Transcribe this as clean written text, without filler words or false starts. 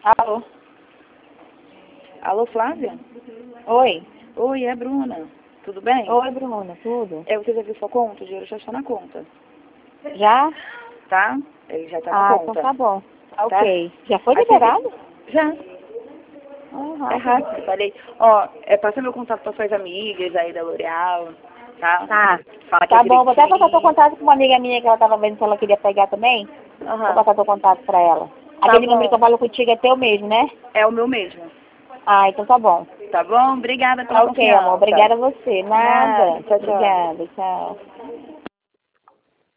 Alô? Alô, Flávia? Oi. Oi, é a Bruna. Tudo bem? Oi, Bruna, tudo? Você já viu sua conta? O dinheiro já está na conta. Já? Tá? Ele já está na conta. Então tá bom. Tá? Ok. Já foi Aí liberado? Já. É Rápido. rápido, falei. Ó, passa meu contato para suas amigas aí da L'Oreal, tá? Tá. Fala que Tá eu bom, vou queria até te passar teu vir. contato com uma amiga minha que ela tava vendo se ela queria pegar também. Vou Aham. passar teu contato pra ela. Tá Aquele número que eu bom. falo contigo é teu mesmo, né? É o meu mesmo. Então tá bom. Tá bom? Obrigada pela Ok, confiança. amor. Obrigada a você. Nada. Nada. Tchau, tchau. Obrigada. Tchau.